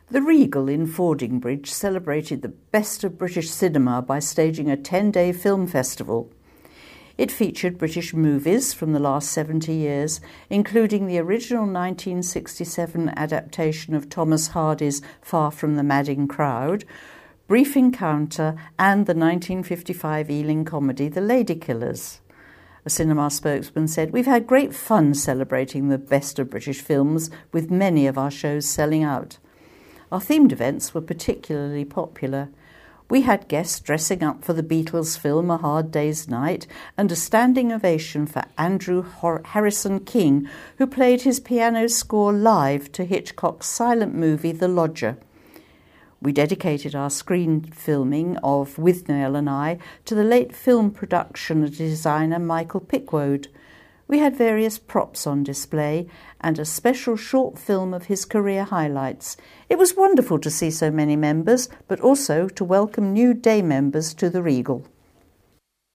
The Regal in Fordingbridge celebrated the best of British cinema by staging a 10-day film festival. It featured British movies from the last 70 years, including the original 1967 adaptation of Thomas Hardy's Far From the Madding Crowd, Brief Encounter, and the 1955 Ealing comedy The Ladykillers. A cinema spokesman said, "We've had great fun celebrating the best of British films, with many of our shows selling out. Our themed events were particularly popular. We had guests dressing up for the Beatles film A Hard Day's Night and a standing ovation for Andrew Harrison King, who played his piano score live to Hitchcock's silent movie The Lodger. We dedicated our screen filming of Withnail and I to the late film production designer Michael Pickwoad. We had various props on display and a special short film of his career highlights. It was wonderful to see so many members, but also to welcome new day members to the Regal."